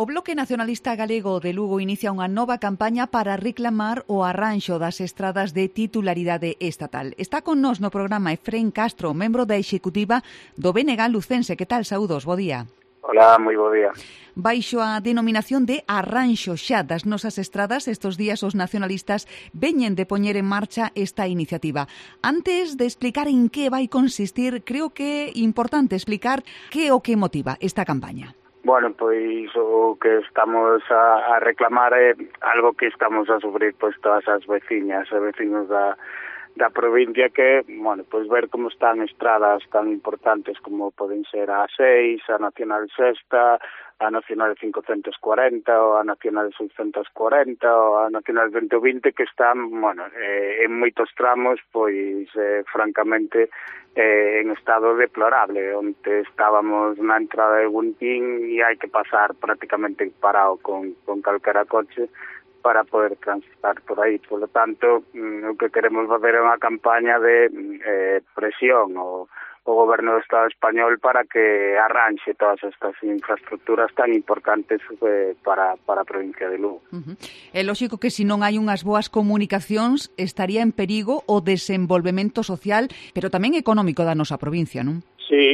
O Bloque Nacionalista Galego de Lugo inicia unha nova campaña para reclamar o arranxo das estradas de titularidade estatal. Está con nós no programa Efrén Castro, membro da executiva do BNG lucense. Que tal? Saúdos, bo día. Hola, moi bo día. Baixo a denominación de arranxo xa das nosas estradas, estes días os nacionalistas veñen de poñer en marcha esta iniciativa. Antes de explicar en que vai consistir, creo que é importante explicar que é o que motiva esta campaña. Bueno, pois o que estamos a reclamar é algo que estamos a sufrir pois todas as veciñas e vecinos da provincia, que, bueno, pois ver como están estradas tan importantes como poden ser a A6, a Nacional Sexta, a Nacional 540, ou a Nacional 640, ou a Nacional 120, que están, bueno, en moitos tramos, pois, francamente, en estado deplorable, onde estábamos na entrada de Guntín e hai que pasar prácticamente parado con calquera coche para poder transitar por aí. Por lo tanto, o que queremos fazer é unha campaña de presión ao Goberno do Estado español para que arranxe todas estas infraestructuras tan importantes para a provincia de Lugo. É lógico que se non hai unhas boas comunicacións estaría en perigo o desenvolvemento social, pero tamén económico da nosa provincia, non? Sí,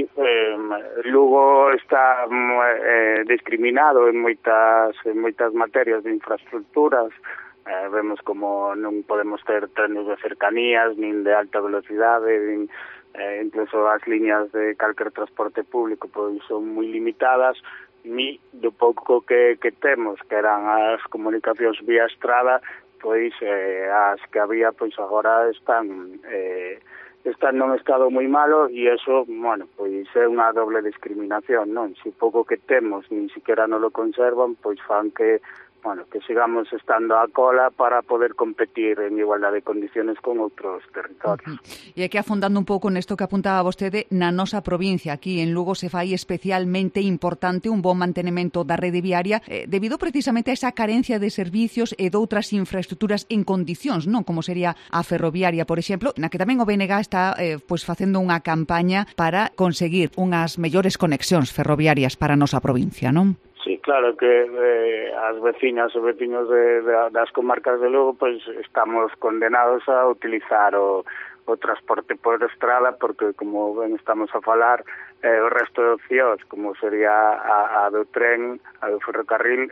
Lugo está discriminado en moitas materias de infraestructuras. Vemos como non podemos ter trenes de cercanías, nin de alta velocidade, incluso as líneas de calquer transporte público pois son moi limitadas. Ni do pouco que temos, que eran as comunicacións vía estrada, pois as que había pois agora están nun estado moi malo, e eso, bueno, pois é unha doble discriminación, non? Se pouco que temos nin siquiera non lo conservan, pois fan que, bueno, que sigamos estando a cola para poder competir en igualdade de condiciones con outros territorios. E é que afondando un pouco nesto que apuntaba vostede, na nosa provincia, aquí en Lugo, se fai especialmente importante un bon mantenimento da rede viaria, debido precisamente a esa carencia de servicios e de outras infraestructuras en condicións, non? Como sería a ferroviaria, por exemplo, na que tamén o BNG está pois facendo unha campaña para conseguir unhas mellores conexións ferroviarias para a nosa provincia, non? Sí, claro que as veciñas e veciños das comarcas de Lugo pois estamos condenados a utilizar o transporte por estrada, porque, como ben estamos a falar, o resto de opcións, como sería a do tren, a do ferrocarril,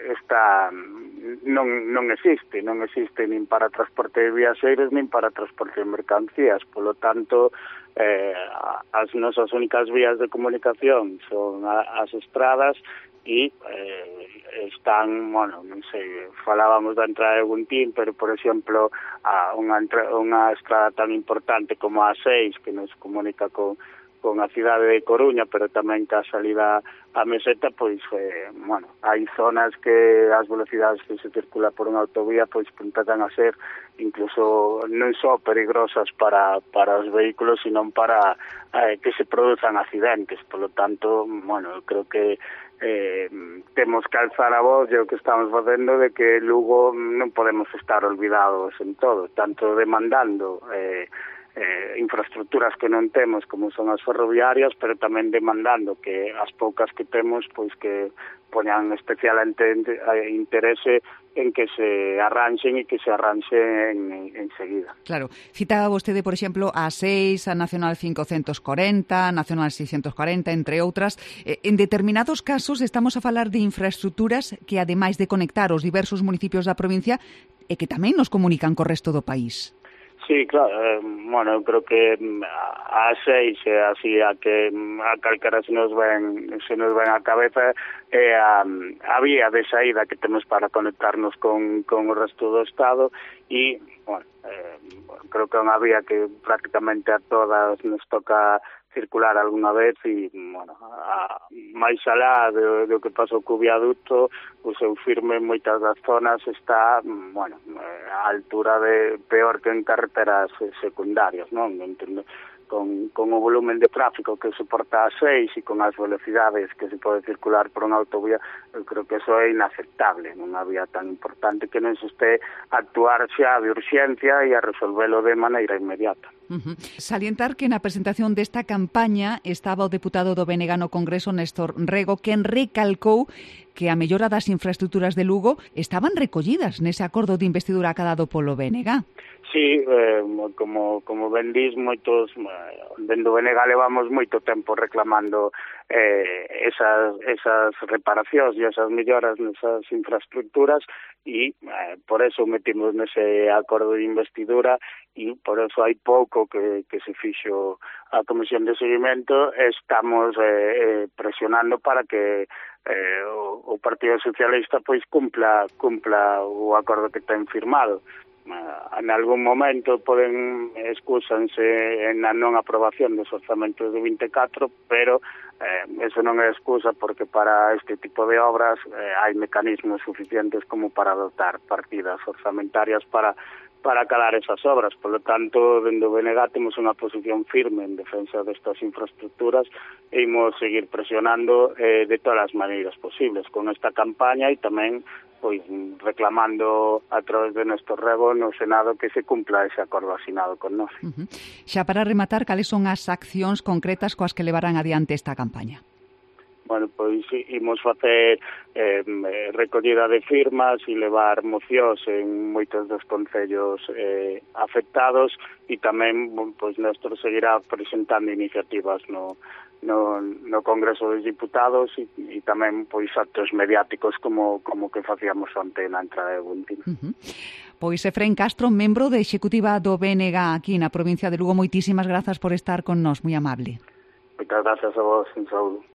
non existe nin para transporte de viaxeiros nin para transporte de mercancías. Polo tanto, as nosas únicas vías de comunicación son as estradas, e están, bueno, non sei, falábamos da entrada de Guntín, pero, por exemplo, unha estrada tan importante como a A6, que nos comunica con a cidade de Coruña, pero tamén que a salida a Meseta, pois, bueno, hai zonas que as velocidades que se circula por unha autovía, pois, empezan a ser incluso non só peligrosas para os vehículos, sino para que se produzan accidentes. Por lo tanto, bueno, creo que temos que alzar a voz, e o que estamos facendo, de que Lugo non podemos estar olvidados en todo, tanto demandando infraestructuras que non temos, como son as ferroviarias, pero tamén demandando que as poucas que temos, pois que poñan especial interese en que se arranxen e que se arranxen enseguida. Claro, citaba vostede, por exemplo, a A6, a Nacional 540, a Nacional 640, entre outras. En determinados casos estamos a falar de infraestructuras que, ademais de conectar os diversos municipios da provincia, e que tamén nos comunican co resto do país. Sí, claro, bueno, eu creo que a A6 é así a que a calquera se nos ven a cabeza, é a vía de saída que temos para conectarnos con o resto do Estado, e, bueno, creo que é unha vía que prácticamente a todas nos toca circular algunha vez, e, bueno, máis alá do que pasou co viaducto, o seu firme en moitas das zonas está, bueno, a altura de peor que en carreteras secundarias, non? Entendo, con o volumen de tráfico que soporta a 6 e con as velocidades que se pode circular por unha autovía, eu creo que eso é inaceptable nunha vía tan importante, que non se este a actuar xa de urxencia e a resolvelo de maneira inmediata. Salientar que na presentación desta campaña estaba o deputado do BNG no Congreso, Néstor Rego, quen recalcou que a mellora das infraestructuras de Lugo estaban recollidas nese acordo de investidura acadado polo BNG. Sí, como ben dis, moitos, dentro do BNG levamos moito tempo reclamando esas reparacións e esas melloras nesas infraestructuras e por eso metimos nese acordo de investidura e por eso hai pouco que se fixo a Comisión de Seguimento. Estamos presionando para que o Partido Socialista pois cumpla o acordo que ten firmado. En algún momento poden excúsanse na non aprobación dos orzamentos do 24, pero eso non é excusa porque para este tipo de obras hai mecanismos suficientes como para dotar partidas orzamentarias para acabar esas obras. Por lo tanto, dentro do BNG temos unha posición firme en defensa destas infraestructuras e imos seguir presionando de todas as maneiras posibles con esta campaña e tamén pois reclamando a través de Néstor Rego no Senado que se cumpla ese acordo asinado con nós. Xa para rematar, cales son as accións concretas coas que levarán adiante esta campaña? Bueno, pois imos facer recollida de firmas e levar mocións en moitos dos concellos afectados e tamén, pois, Néstor seguirá presentando iniciativas no Congreso dos Diputados e tamén, pois, actos mediáticos como que facíamos onte na entrada de Buntín. Pois Efrén Castro, membro da executiva do BNG aquí na provincia de Lugo, moitísimas grazas por estar con nós, moi amable. Moitas grazas a vos, un saúdo.